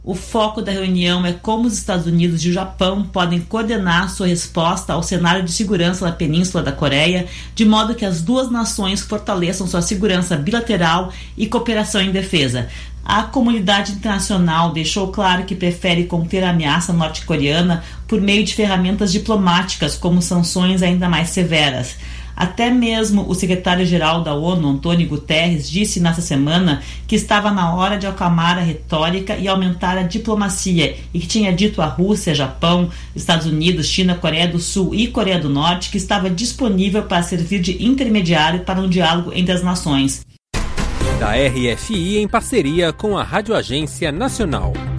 O foco da reunião é como os Estados Unidos e o Japão podem coordenar sua resposta ao cenário de segurança na Península da Coreia, de modo que as duas nações fortaleçam sua segurança bilateral e cooperação em defesa. A comunidade internacional deixou claro que prefere conter a ameaça norte-coreana por meio de ferramentas diplomáticas, como sanções ainda mais severas. Até mesmo o secretário-geral da ONU, Antônio Guterres, disse nesta semana que estava na hora de acalmar a retórica e aumentar a diplomacia, e que tinha dito à Rússia, Japão, Estados Unidos, China, Coreia do Sul e Coreia do Norte que estava disponível para servir de intermediário para um diálogo entre as nações. Da RFI em parceria com a Rádio Agência Nacional.